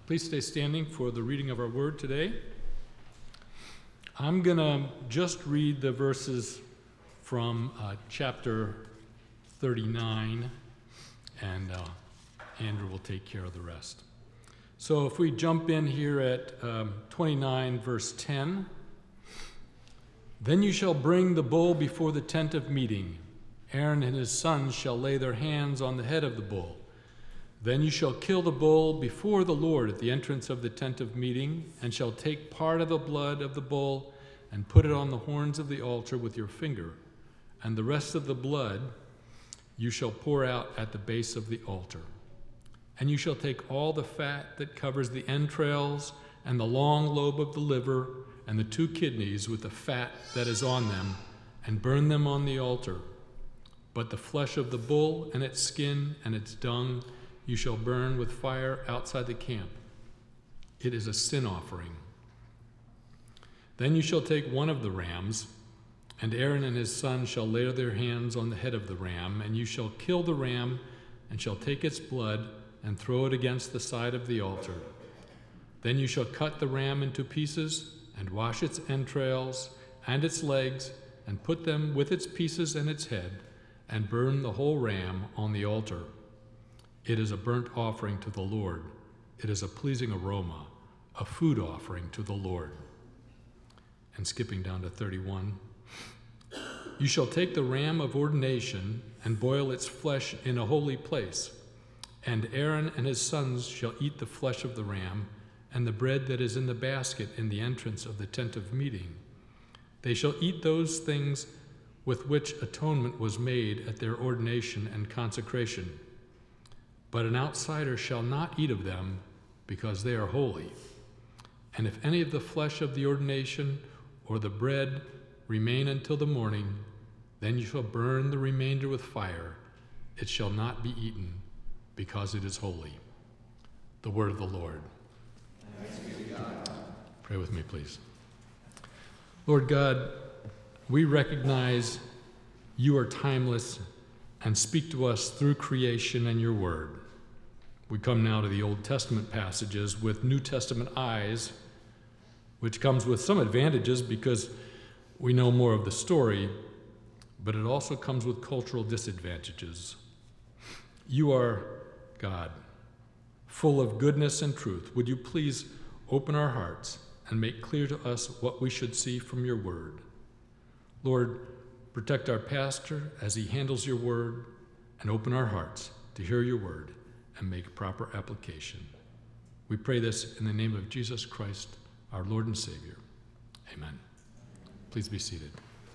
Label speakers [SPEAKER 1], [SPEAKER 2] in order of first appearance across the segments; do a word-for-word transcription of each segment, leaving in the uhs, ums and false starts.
[SPEAKER 1] Please stay standing for the reading of our word today. I'm going to just read the verses from uh, chapter thirty-nine, and uh, Andrew will take care of the rest. So if we jump in here at um, twenty-nine, verse ten, "Then you shall bring the bull before the tent of meeting. Aaron and his sons shall lay their hands on the head of the bull. Then you shall kill the bull before the Lord at the entrance of the tent of meeting, and shall take part of the blood of the bull and put it on the horns of the altar with your finger, and the rest of the blood you shall pour out at the base of the altar. And you shall take all the fat that covers the entrails and the long lobe of the liver and the two kidneys with the fat that is on them, and burn them on the altar. But the flesh of the bull and its skin and its dung you shall burn with fire outside the camp. It is a sin offering. Then you shall take one of the rams, and Aaron and his sons shall lay their hands on the head of the ram, and you shall kill the ram, and shall take its blood and throw it against the side of the altar. Then you shall cut the ram into pieces, and wash its entrails and its legs, and put them with its pieces and its head, and burn the whole ram on the altar. It is a burnt offering to the Lord. It is a pleasing aroma, a food offering to the Lord." And skipping down to thirty-one, "You shall take the ram of ordination and boil its flesh in a holy place. And Aaron and his sons shall eat the flesh of the ram and the bread that is in the basket in the entrance of the tent of meeting. They shall eat those things with which atonement was made at their ordination and consecration. But an outsider shall not eat of them, because they are holy. And if any of the flesh of the ordination or the bread remain until the morning, then you shall burn the remainder with fire. It shall not be eaten, because it is holy." The word of the Lord.
[SPEAKER 2] Thanks be to God.
[SPEAKER 1] Pray with me, please. Lord God, we recognize you are timeless and speak to us through creation and your word. We come now to the Old Testament passages with New Testament eyes, which comes with some advantages because we know more of the story, but it also comes with cultural disadvantages. You are God, full of goodness and truth. Would you please open our hearts and make clear to us what we should see from your word? Lord, protect our pastor as he handles your word, and open our hearts to hear your word and make proper application. We pray this in the name of Jesus Christ, our Lord and Savior. Amen. Please be seated.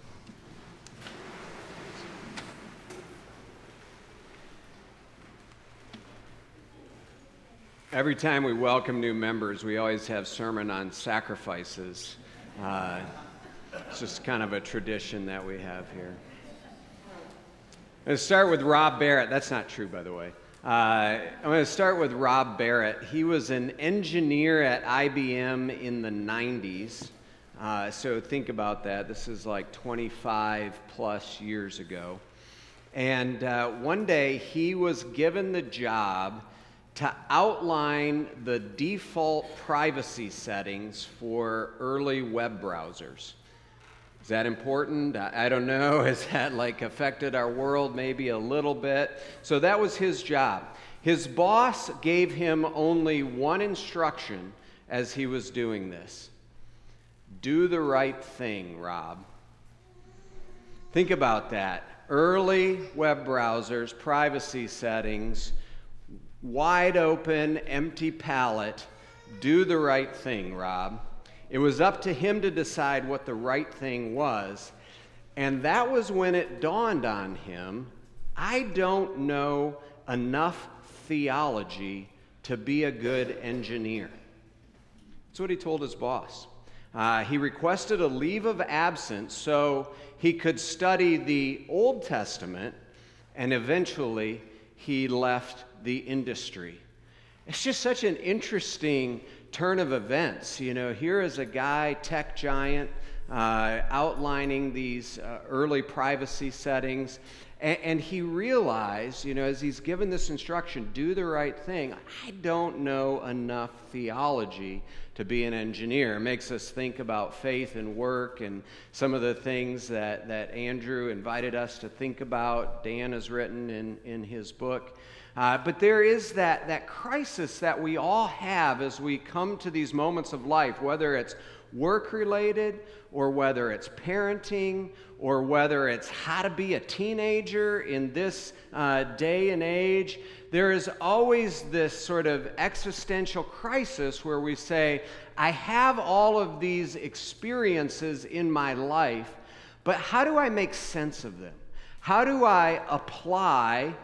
[SPEAKER 2] Every time we welcome new members, we always have sermon on sacrifices. Uh, it's just kind of a tradition that we have here. I'm going to start with Rob Barrett. That's not true, by the way. Uh, I'm going to start with Rob Barrett. He was an engineer at I B M in the nineties. Uh, so think about that. This is like twenty-five plus years ago. And uh, one day he was given the job to outline the default privacy settings for early web browsers. Is that important? I don't know. Has that like affected our world maybe a little bit? So that was his job. His boss gave him only one instruction as he was doing this. Do the right thing, Rob. Think about that. Early web browsers, privacy settings, wide open, empty palette. Do the right thing, Rob. It was up to him to decide what the right thing was, and that was when it dawned on him, I don't know enough theology to be a good engineer. That's what he told his boss. Uh, he requested a leave of absence so he could study the Old Testament, and eventually he left the industry. It's just such an interesting turn of events. You know, here is a guy, tech giant, uh, outlining these uh, early privacy settings, And, and he realized, you know, as he's given this instruction, do the right thing, I don't know enough theology to be an engineer. It makes us think about faith and work and some of the things that, that Andrew invited us to think about, Dan has written in, in his book. Uh, but there is that, that crisis that we all have as we come to these moments of life, whether it's work-related or whether it's parenting or whether it's how to be a teenager in this uh, day and age. There is always this sort of existential crisis where we say, I have all of these experiences in my life, but how do I make sense of them? How do I apply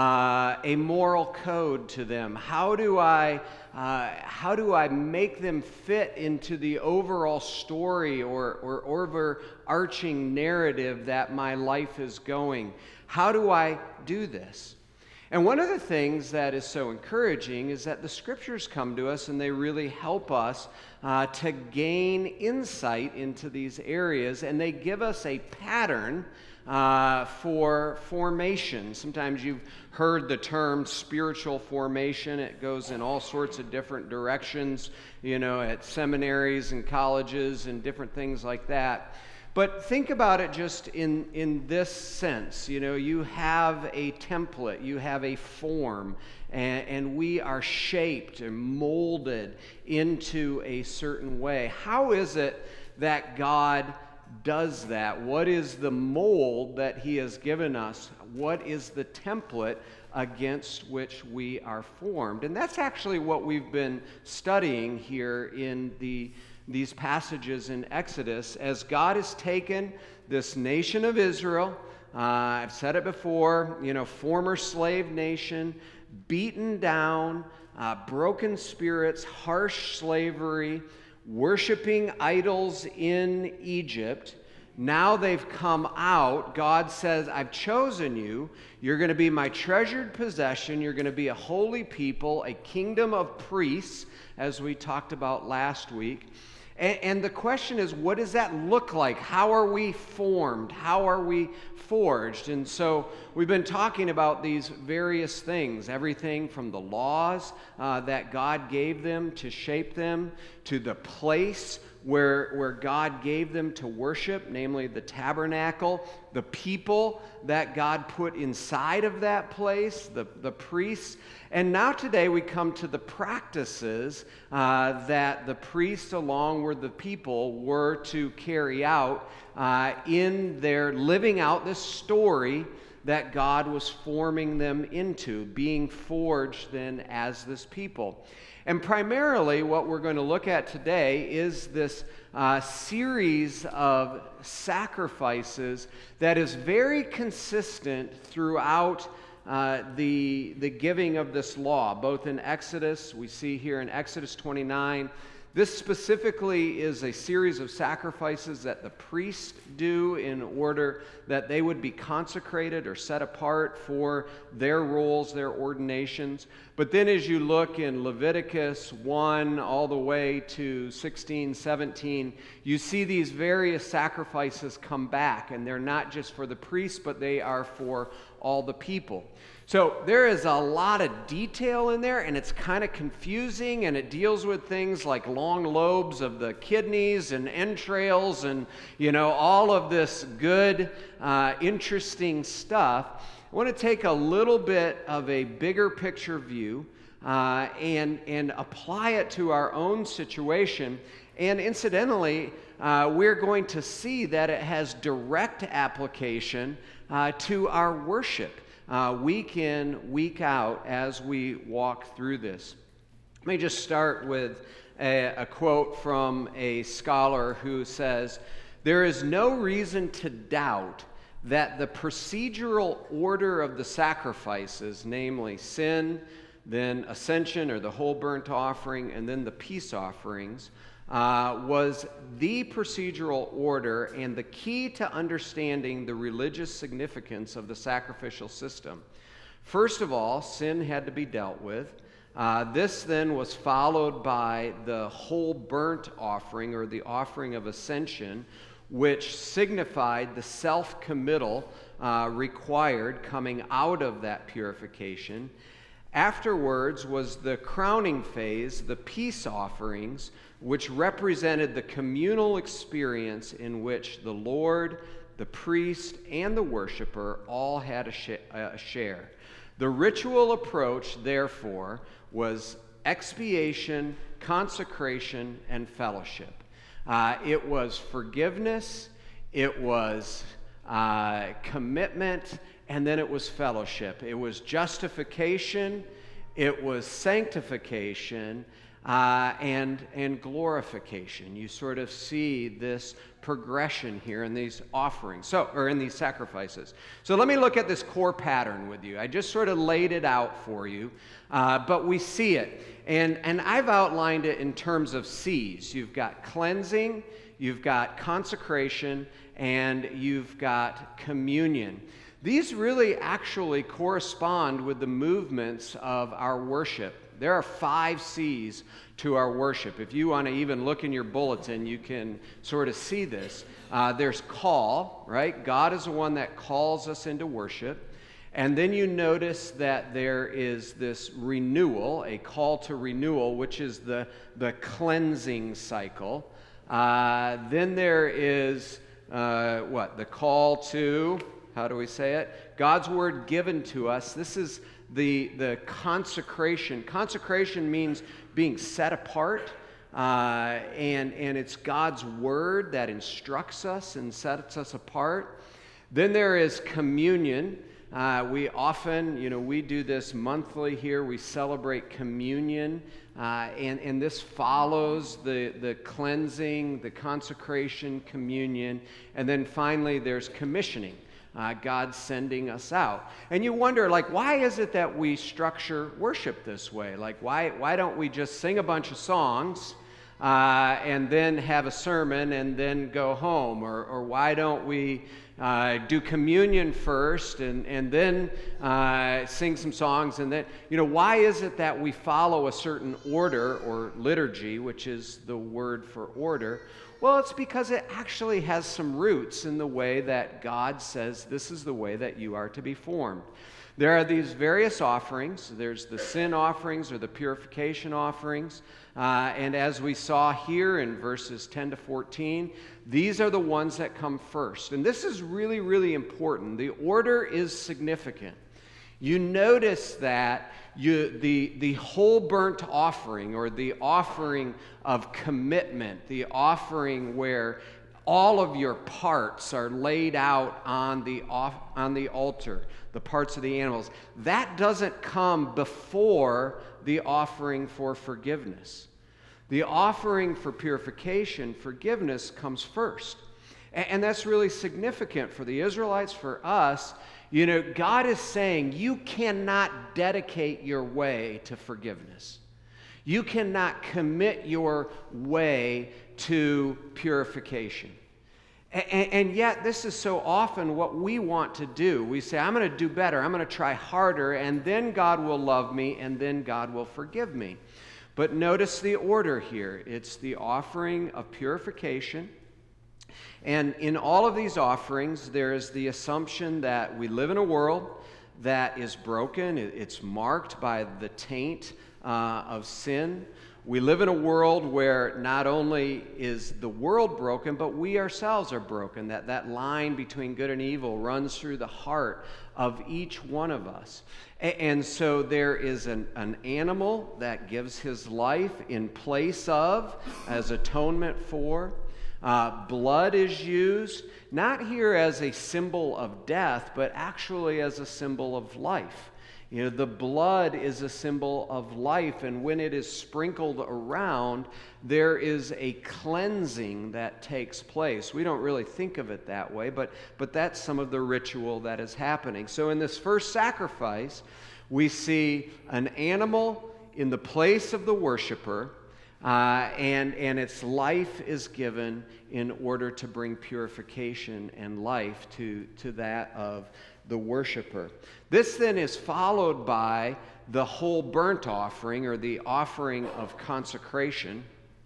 [SPEAKER 2] Uh, a moral code to them? How do I uh, how do I make them fit into the overall story or, or overarching narrative that my life is going? How do I do this? And one of the things that is so encouraging is that the scriptures come to us and they really help us uh, to gain insight into these areas, and they give us a pattern Uh, for formation. Sometimes you've heard the term spiritual formation. It goes in all sorts of different directions, you know, at seminaries and colleges and different things like that. But think about it just in, in this sense. You know, you have a template, you have a form, and, and we are shaped and molded into a certain way. How is it that God does that? What is the mold that he has given us? What is the template against which we are formed? And that's actually what we've been studying here in the these passages in Exodus, as God has taken this nation of Israel, uh, I've said it before, you know, former slave nation, beaten down, uh, broken spirits, harsh slavery, worshiping idols in Egypt. Now they've come out. God says, I've chosen you. You're going to be my treasured possession. You're going to be a holy people, a kingdom of priests, as we talked about last week. And, and the question is, what does that look like? How are we formed? How are we forged? And so we've been talking about these various things, everything from the laws uh, that God gave them to shape them, to the place where, where God gave them to worship, namely the tabernacle, the people that God put inside of that place, the, the priests. And now today we come to the practices uh, that the priests along with the people were to carry out uh, in their living out this story that God was forming them into, being forged then as this people. And primarily what we're going to look at today is this uh, series of sacrifices that is very consistent throughout uh, the, the giving of this law, both in Exodus, we see here in Exodus twenty-nine. This specifically is a series of sacrifices that the priests do in order that they would be consecrated or set apart for their roles, their ordinations. But then as you look in Leviticus one all the way to sixteen, seventeen, you see these various sacrifices come back, and they're not just for the priests, but they are for all the people. So there is a lot of detail in there, and it's kind of confusing, and it deals with things like long lobes of the kidneys and entrails and, you know, all of this good, uh, interesting stuff. I want to take a little bit of a bigger picture view uh, and, and apply it to our own situation. And incidentally, uh, we're going to see that it has direct application uh, to our worship. Uh, week in, week out, as we walk through this. Let me just start with a, a quote from a scholar who says, "There is no reason to doubt that the procedural order of the sacrifices, namely sin, then ascension or the whole burnt offering, and then the peace offerings, Uh, was the procedural order and the key to understanding the religious significance of the sacrificial system. First of all, sin had to be dealt with. Uh, this then was followed by the whole burnt offering, or the offering of ascension, which signified the self-committal uh, required coming out of that purification. Afterwards was the crowning phase, the peace offerings, which represented the communal experience in which the Lord, the priest, and the worshiper all had a, sh- a share. The ritual approach, therefore, was expiation, consecration, and fellowship. Uh, it was forgiveness, it was uh, commitment, and then it was fellowship. It was justification, it was sanctification, uh, and, and glorification. You sort of see this progression here in these offerings, so or in these sacrifices. So let me look at this core pattern with you. I just sort of laid it out for you, uh, but we see it. And, and I've outlined it in terms of C's. You've got cleansing, you've got consecration, and you've got communion. These really actually correspond with the movements of our worship. There are five C's to our worship. If you want to even look in your bulletin, you can sort of see this. Uh, there's call, right? God is the one that calls us into worship. And then you notice that there is this renewal, a call to renewal, which is the, the cleansing cycle. Uh, then there is, uh, what? The call to, how do we say it? God's word given to us. This is the, the consecration. Consecration means being set apart, uh, and, and it's God's word that instructs us and sets us apart. Then there is communion. Uh, we often, you know, we do this monthly here. We celebrate communion, uh, and, and this follows the, the cleansing, the consecration, communion, and then finally there's commissioning. Uh, God sending us out. And you wonder, like, why is it that we structure worship this way? Like, why, why don't we just sing a bunch of songs uh, and then have a sermon and then go home? Or, or why don't we uh, do communion first and, and then uh, sing some songs? And then, you know, why is it that we follow a certain order or liturgy, which is the word for order? Well, it's because it actually has some roots in the way that God says this is the way that you are to be formed. There are these various offerings. There's the sin offerings or the purification offerings. Uh, and as we saw here in verses ten to fourteen, these are the ones that come first. And this is really, really important. The order is significant. You notice that you, the, the whole burnt offering, or the offering of commitment, the offering where all of your parts are laid out on the, off, on the altar, the parts of the animals, that doesn't come before the offering for forgiveness. The offering for purification, forgiveness, comes first. And, and that's really significant for the Israelites, for us. You know, God is saying you cannot dedicate your way to forgiveness. You cannot commit your way to purification. And, and yet, this is so often what we want to do. We say, I'm going to do better, I'm going to try harder, and then God will love me, and then God will forgive me. But notice the order here. It's the offering of purification. And in all of these offerings, there is the assumption that we live in a world that is broken. It's marked by the taint uh, of sin. We live in a world where not only is the world broken, but we ourselves are broken. That, that line between good and evil runs through the heart of each one of us. And so there is an, an animal that gives his life in place of, as atonement for. Uh, blood is used, not here as a symbol of death, but actually as a symbol of life. You know, the blood is a symbol of life, and when it is sprinkled around, there is a cleansing that takes place. We don't really think of it that way, but, but that's some of the ritual that is happening. So in this first sacrifice, we see an animal in the place of the worshiper, Uh, and, and its life is given in order to bring purification and life to, to that of the worshiper. This then is followed by the whole burnt offering, or the offering of consecration.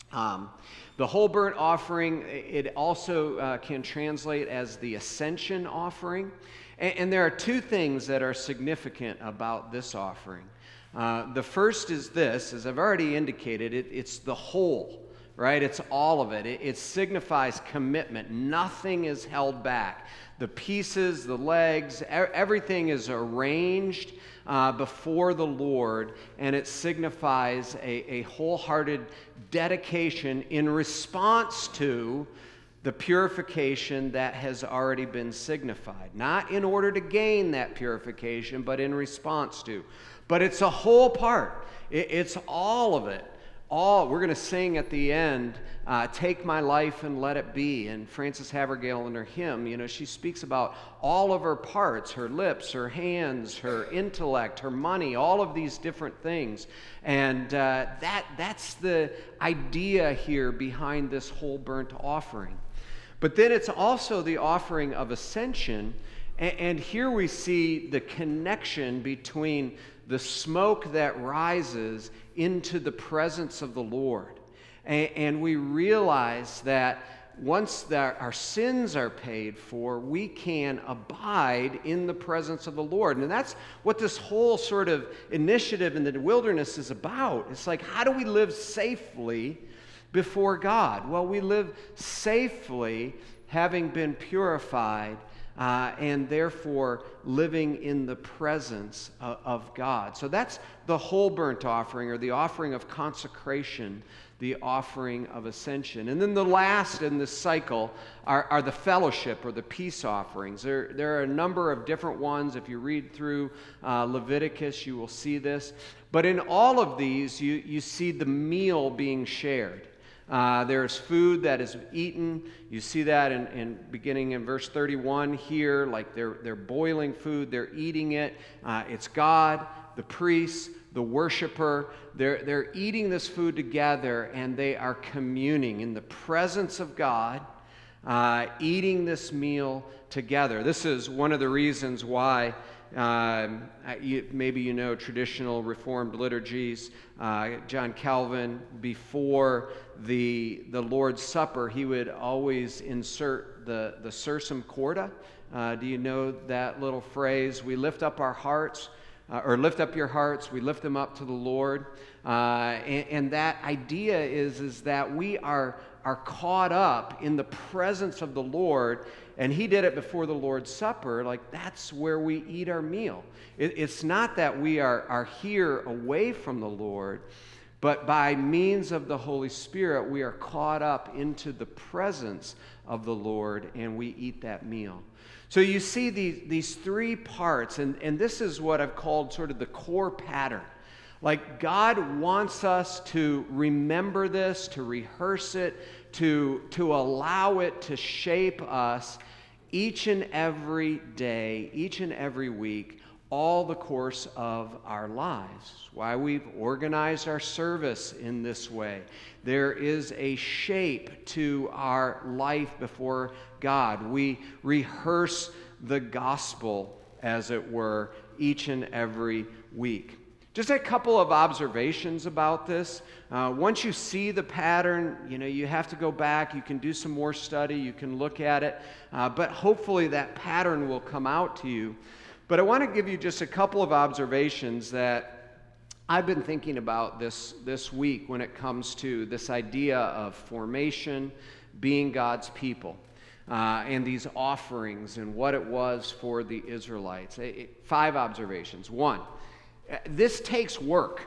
[SPEAKER 2] Um, the whole burnt offering, it also uh, can translate as the ascension offering. And, and there are two things that are significant about this offering. Uh, the first is this, as I've already indicated, it, it's the whole, right? It's all of it. it. It signifies commitment. Nothing is held back. The pieces, the legs, e- everything is arranged uh, before the Lord, and it signifies a, a wholehearted dedication in response to the purification that has already been signified. Not in order to gain that purification, but in response to. But it's a whole part. It, it's all of it. All we're going to sing at the end, uh, "Take my life and let it be." And Frances Havergale in her hymn, you know, she speaks about all of her parts: her lips, her hands, her intellect, her money, all of these different things. And uh, that that's the idea here behind this whole burnt offering. But then it's also the offering of ascension, and, and here we see the connection between the smoke that rises into the presence of the Lord. And, and we realize that once that our sins are paid for, we can abide in the presence of the Lord. And that's what this whole sort of initiative in the wilderness is about. It's like, how do we live safely before God? Well, we live safely having been purified Uh, and therefore living in the presence of, of God. So that's the whole burnt offering, or the offering of consecration, the offering of ascension. And then the last in this cycle are, are the fellowship or the peace offerings. There, there are a number of different ones. If you read through uh, Leviticus, you will see this. But in all of these, you, you see the meal being shared. Uh, there's food that is eaten. You see that in, in beginning in verse thirty-one here, like they're they're boiling food, they're eating it. Uh, it's God, the priests, the worshiper. They're they're eating this food together, and they are communing in the presence of God, uh, eating this meal together. This is one of the reasons why. Uh, you, maybe you know traditional Reformed liturgies. Uh, John Calvin, before the the Lord's Supper, he would always insert the, the Sursum Corda. Uh, do you know that little phrase? We lift up our hearts, uh, or lift up your hearts, we lift them up to the Lord. Uh, and, and that idea is, is that we are, are caught up in the presence of the Lord. And he did it before the Lord's Supper. Like, that's where we eat our meal. It, it's not that we are, are here away from the Lord, but by means of the Holy Spirit, we are caught up into the presence of the Lord, and we eat that meal. So you see these, these three parts, and, and this is what I've called sort of the core pattern. Like, God wants us to remember this, to rehearse it, to, to allow it to shape us each and every day, each and every week, all the course of our lives. Why we've organized our service in this way. There is a shape to our life before God. We rehearse the gospel, as it were, each and every week. Just a couple of observations about this. Uh, once you see the pattern, you know, you have to go back. You can do some more study. You can look at it. Uh, but hopefully that pattern will come out to you. But I want to give you just a couple of observations that I've been thinking about this, this week when it comes to this idea of formation, being God's people, uh, and these offerings and what it was for the Israelites. It, it, five observations. One, this takes work.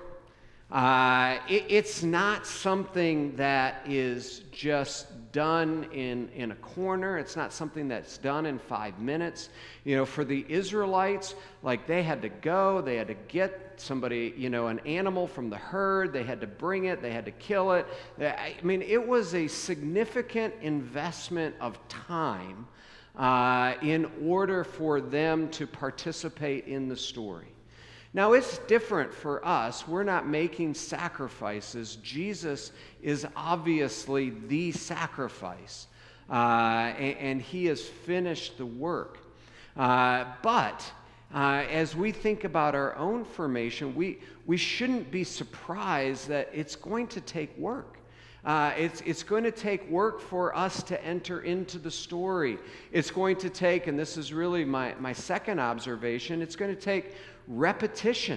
[SPEAKER 2] Uh, it, it's not something that is just done in, in a corner. It's not something that's done in five minutes. You know, for the Israelites, like they had to go, they had to get somebody, you know, an animal from the herd, they had to bring it, they had to kill it. I mean, it was a significant investment of time uh, in order for them to participate in the story. Now, it's different for us. We're not making sacrifices. Jesus is obviously the sacrifice, uh, and, and he has finished the work. Uh, but uh, as we think about our own formation, we, we shouldn't be surprised that it's going to take work. Uh, it's, it's going to take work for us to enter into the story. It's going to take, and this is really my, my second observation, it's going to take repetition.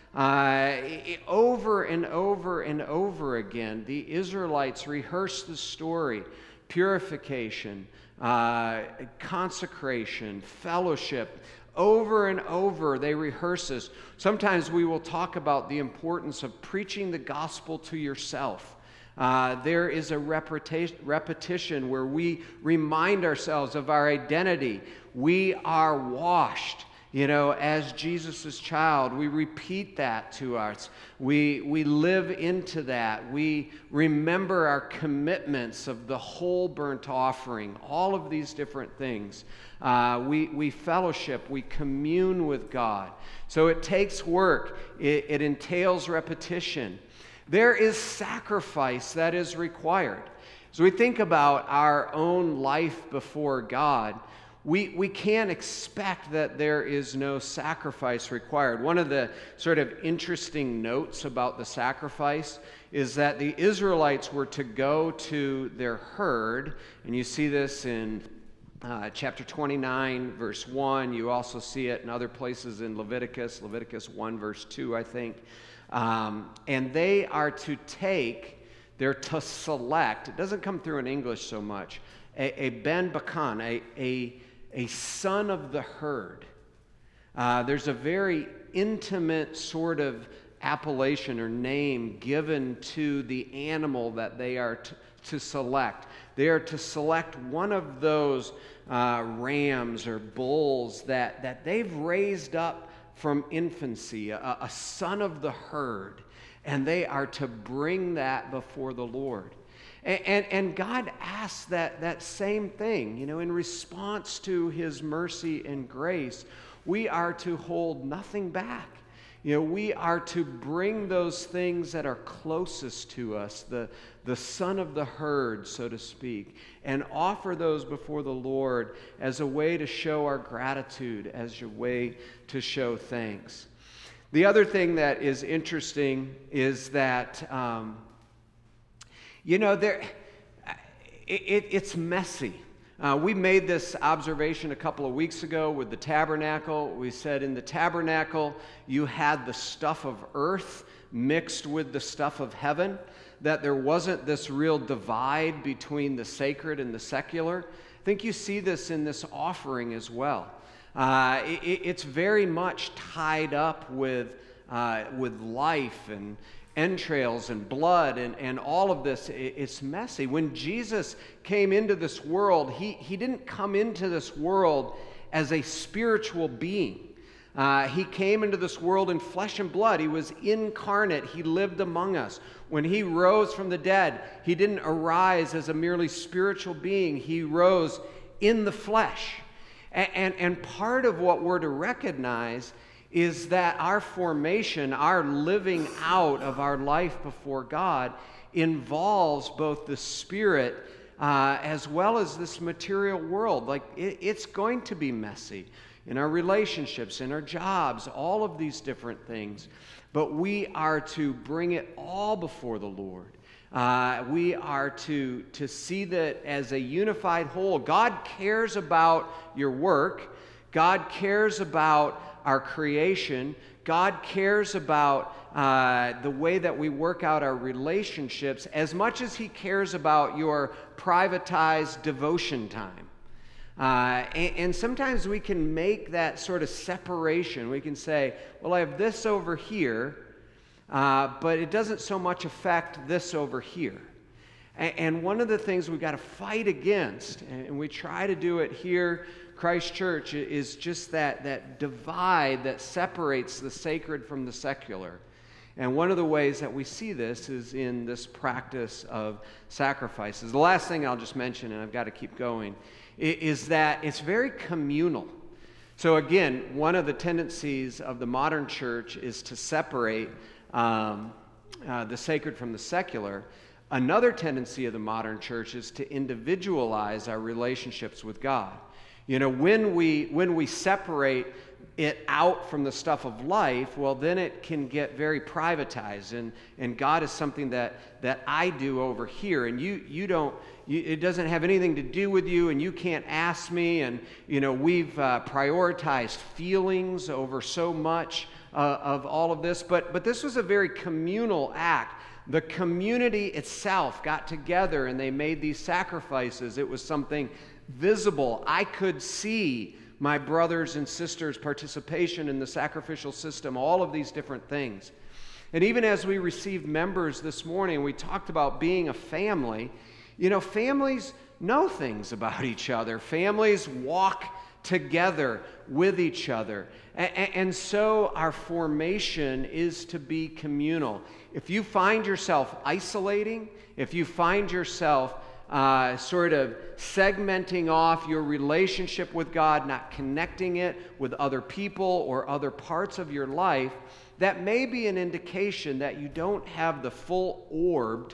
[SPEAKER 2] Uh, it, over and over and over again, the Israelites rehearse the story: purification, uh, consecration, fellowship. Over and over, they rehearse this. Sometimes we will talk about the importance of preaching the gospel to yourself. Uh, there is a repetition, repetition where we remind ourselves of our identity. We are washed, you know, as Jesus' child. We repeat that to us. We, we live into that. We remember our commitments of the whole burnt offering, all of these different things. Uh, we, we fellowship, we commune with God. So it takes work. It, it entails repetition. There is sacrifice that is required. As we think about our own life before God, we, we can't expect that there is no sacrifice required. One of the sort of interesting notes about the sacrifice is that the Israelites were to go to their herd, and you see this in Uh, chapter twenty-nine, verse one. You also see it in other places in Leviticus, Leviticus one, verse two, I think. Um, and they are to take, they're to select, it doesn't come through in English so much, a, a ben bakan, a, a, a son of the herd. Uh, there's a very intimate sort of appellation or name given to the animal that they are to, to select. They are to select one of those uh, rams or bulls that, that they've raised up from infancy, a, a son of the herd, and they are to bring that before the Lord. And, and, and God asks that, that same thing, you know, in response to his mercy and grace, we are to hold nothing back. You know, we are to bring those things that are closest to us, the, the son of the herd, so to speak, and offer those before the Lord as a way to show our gratitude, as a way to show thanks. The other thing that is interesting is that, um, you know, there, it, it, it's messy. Uh, we made this observation a couple of weeks ago with the tabernacle. We said in the tabernacle you had the stuff of earth mixed with the stuff of heaven, that there wasn't this real divide between the sacred and the secular. I think you see this in this offering as well. Uh, it, it's very much tied up with, uh, with life and entrails and blood and, and all of this. It's messy. When Jesus came into this world, he, he didn't come into this world as a spiritual being. Uh, he came into this world in flesh and blood. He was incarnate. He lived among us. When he rose from the dead, he didn't arise as a merely spiritual being. He rose in the flesh. And, and, and part of what we're to recognize is that our formation, our living out of our life before God involves both the spirit uh, as well as this material world. Like, it, it's going to be messy in our relationships, in our jobs, all of these different things. But we are to bring it all before the Lord. Uh, we are to, to see that as a unified whole. God cares about your work. God cares about our creation. God cares about uh, the way that we work out our relationships as much as he cares about your privatized devotion time. Uh, and, and sometimes we can make that sort of separation. We can say, well, I have this over here, uh, but it doesn't so much affect this over here. And, and one of the things we've got to fight against, and we try to do it here, Christ Church, is just that, that divide that separates the sacred from the secular. And one of the ways that we see this is in this practice of sacrifices. The last thing I'll just mention, and I've got to keep going, is that it's very communal. So again, one of the tendencies of the modern church is to separate um, uh, the sacred from the secular. Another tendency of the modern church is to individualize our relationships with God. You know, when we when we separate it out from the stuff of life, well, then it can get very privatized, and, and God is something that, that I do over here, and you you don't, you, it doesn't have anything to do with you, and you can't ask me, and, you know, we've uh, prioritized feelings over so much uh, of all of this, but but this was a very communal act. The community itself got together, and they made these sacrifices. It was something visible. I could see my brothers and sisters' participation in the sacrificial system, all of these different things. And even as we received members this morning, we talked about being a family. You know, families know things about each other. Families walk together with each other. And, and so our formation is to be communal. If you find yourself isolating, if you find yourself Uh, sort of segmenting off your relationship with God, not connecting it with other people or other parts of your life, that may be an indication that you don't have the full orbed,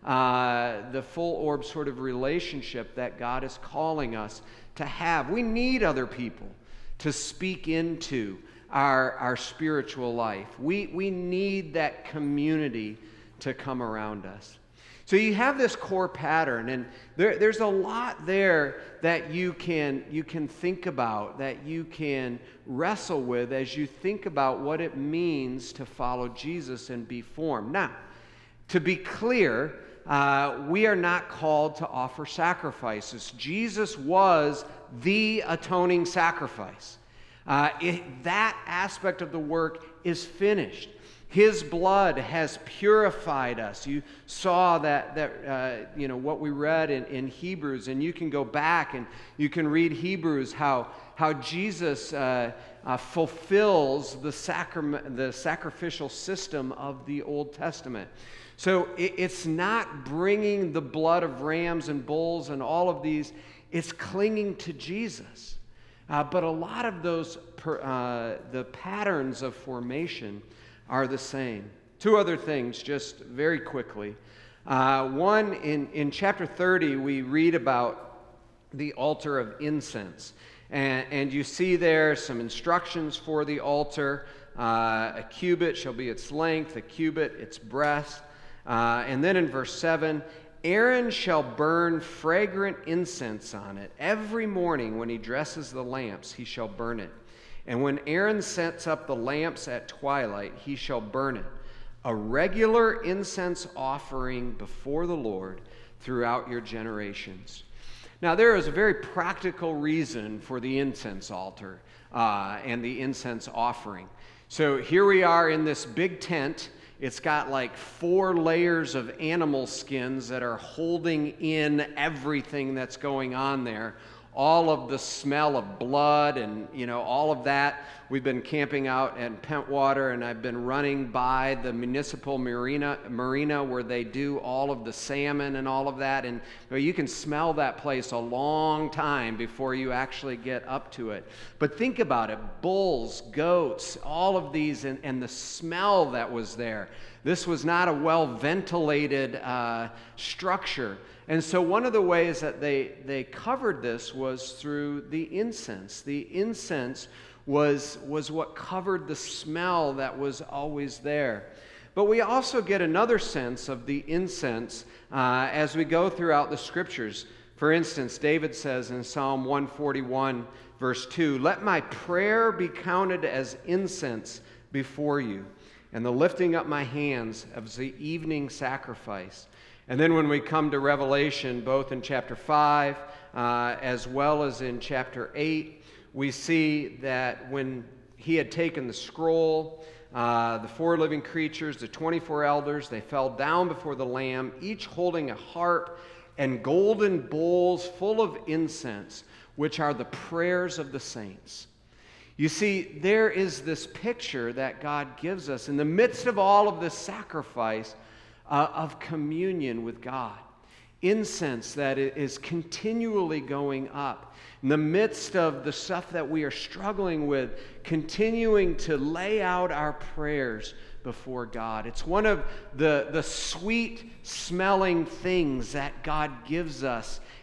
[SPEAKER 2] uh, the full orb sort of relationship that God is calling us to have. We need other people to speak into our, our spiritual life. We, we need that community to come around us. So you have this core pattern, and there, there's a lot there that you can, you can think about, that you can wrestle with as you think about what it means to follow Jesus and be formed. Now, to be clear, uh, we are not called to offer sacrifices. Jesus was the atoning sacrifice. Uh, it, that aspect of the work is finished. His blood has purified us. You saw that, that uh, you know, what we read in, in Hebrews, and you can go back and you can read Hebrews, how, how Jesus uh, uh, fulfills the, sacrament, the sacrificial system of the Old Testament. So it, it's not bringing the blood of rams and bulls and all of these, it's clinging to Jesus. Uh, but a lot of those, per, uh, the patterns of formation are the same. Two other things, just very quickly. Uh, one, in, in chapter thirty, we read about the altar of incense. And, and you see there some instructions for the altar. Uh, a cubit shall be its length, a cubit its breadth. Uh, and then in verse seven, Aaron shall burn fragrant incense on it. Every morning when he dresses the lamps, he shall burn it. And when Aaron sets up the lamps at twilight, he shall burn it, a regular incense offering before the Lord throughout your generations. Now, there is a very practical reason for the incense altar uh, and the incense offering. So here we are in this big tent. It's got like four layers of animal skins that are holding in everything that's going on there. All of the smell of blood and, you know, all of that. We've been camping out at Pentwater, and I've been running by the municipal marina, marina where they do all of the salmon and all of that. And you know, you can smell that place a long time before you actually get up to it. But think about it, bulls, goats, all of these, and, and the smell that was there. This was not a well-ventilated uh, structure. And so one of the ways that they, they covered this was through the incense. The incense was, was what covered the smell that was always there. But we also get another sense of the incense uh, as we go throughout the scriptures. For instance, David says in Psalm one forty-one, verse two, "Let my prayer be counted as incense before you, and the lifting up my hands as the evening sacrifice." And then when we come to Revelation, both in chapter five uh, as well as in chapter eight, we see that when he had taken the scroll, uh, the four living creatures, the twenty-four elders, they fell down before the Lamb, each holding a harp and golden bowls full of incense, which are the prayers of the saints. You see, there is this picture that God gives us in the midst of all of this sacrifice uh, of communion with God. Incense that is continually going up. In the midst of the stuff that we are struggling with, continuing to lay out our prayers before God. It's one of the, the sweet smelling things that God gives us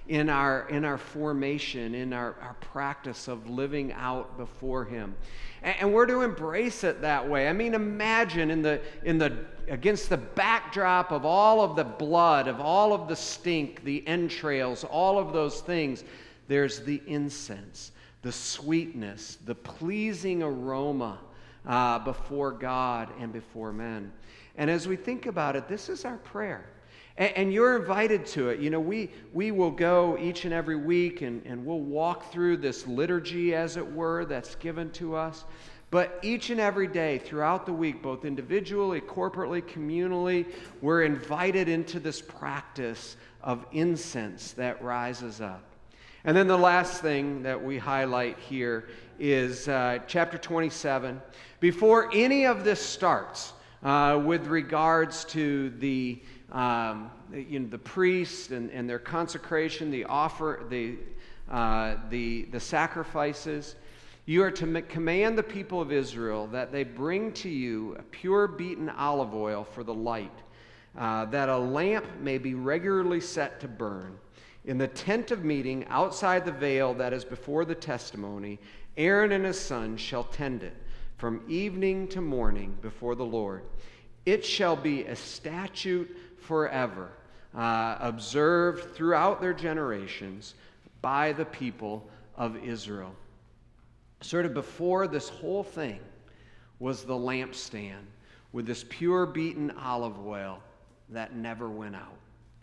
[SPEAKER 2] in our, in our formation, in our, our practice of living out before him. And, and we're to embrace it that way. I mean, imagine in the, in the, against the backdrop of all of the blood, of all of the stink, the entrails, all of those things, there's the incense, the sweetness, the pleasing aroma uh, before God and before men. And as we think about it, this is our prayer. And, and you're invited to it. You know, we, we will go each and every week and, and we'll walk through this liturgy, as it were, that's given to us. But each and every day throughout the week, both individually, corporately, communally, we're invited into this practice of incense that rises up. And then the last thing that we highlight here is uh, chapter twenty-seven. Before any of this starts, uh, with regards to the um, you know the priests and, and their consecration, the offer, the uh, the the sacrifices, you are to m- command the people of Israel that they bring to you a pure beaten olive oil for the light, uh, that a lamp may be regularly set to burn. In the tent of meeting, outside the veil that is before the testimony, Aaron and his sons shall tend it from evening to morning before the Lord. It shall be a statute forever, uh, observed throughout their generations by the people of Israel. Sort of before this whole thing was the lampstand with this pure beaten olive oil that never went out.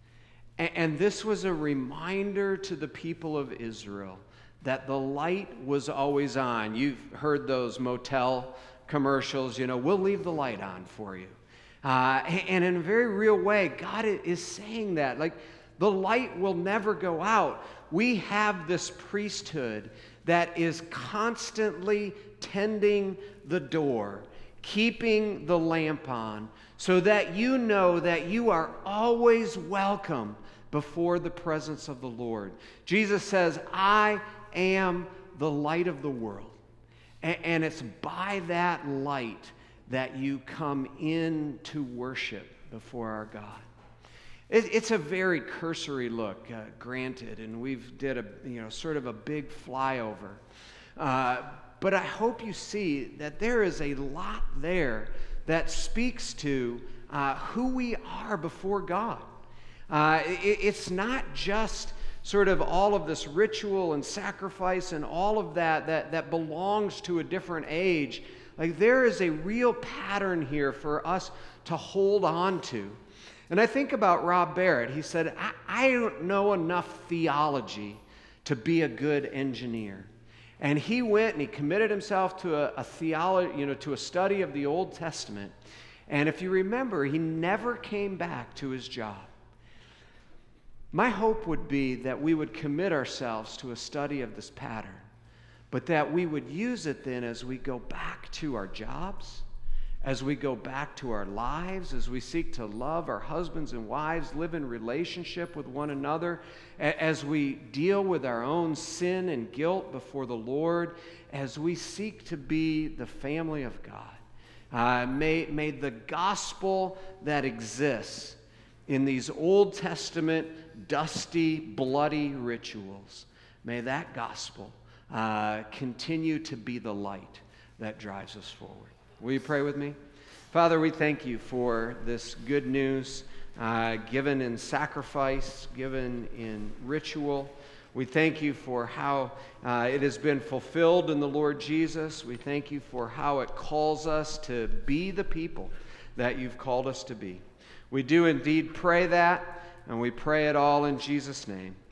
[SPEAKER 2] And this was a reminder to the people of Israel that the light was always on. You've heard those motel commercials, you know, we'll leave the light on for you. Uh, and in a very real way, God is saying that. Like, the light will never go out. We have this priesthood that is constantly tending the door, keeping the lamp on, so that you know that you are always welcome before the presence of the Lord. Jesus says, I am the light of the world. And it's by that light that you come in to worship before our God. It's a very cursory look, uh, granted, and we've did a you know sort of a big flyover. Uh, but I hope you see that there is a lot there that speaks to uh, who we are before God. Uh, it, it's not just sort of all of this ritual and sacrifice and all of that, that that belongs to a different age. Like, there is a real pattern here for us to hold on to. And I think about Rob Barrett. He said, I, I don't know enough theology to be a good engineer. And he went and he committed himself to a, a theology, you know, to a study of the Old Testament. And if you remember, he never came back to his job. My hope would be that we would commit ourselves to a study of this pattern, but that we would use it then as we go back to our jobs, as we go back to our lives, as we seek to love our husbands and wives, live in relationship with one another, as we deal with our own sin and guilt before the Lord, as we seek to be the family of God. Uh, may, may the gospel that exists in these Old Testament dusty, bloody rituals, may that gospel uh, continue to be the light that drives us forward. Will you pray with me? Father, we thank you for this good news uh, given in sacrifice, given in ritual. We thank you for how uh, it has been fulfilled in the Lord Jesus. We thank you for how it calls us to be the people that you've called us to be. We do indeed pray that, and we pray it all in Jesus' name.